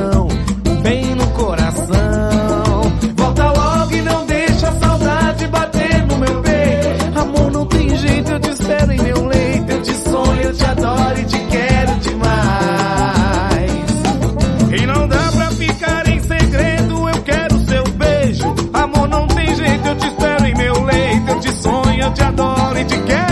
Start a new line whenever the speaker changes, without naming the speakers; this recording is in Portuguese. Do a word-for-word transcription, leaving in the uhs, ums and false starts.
mão, bem no coração. Volta logo e não deixa a saudade bater no meu peito. Amor, não tem jeito, eu te espero em meu leito. Eu te sonho, eu te adoro e te quero demais.
E não dá pra ficar em segredo, eu quero seu beijo. Amor, não tem jeito, eu te espero em meu leito. Eu te sonho, eu te adoro e te quero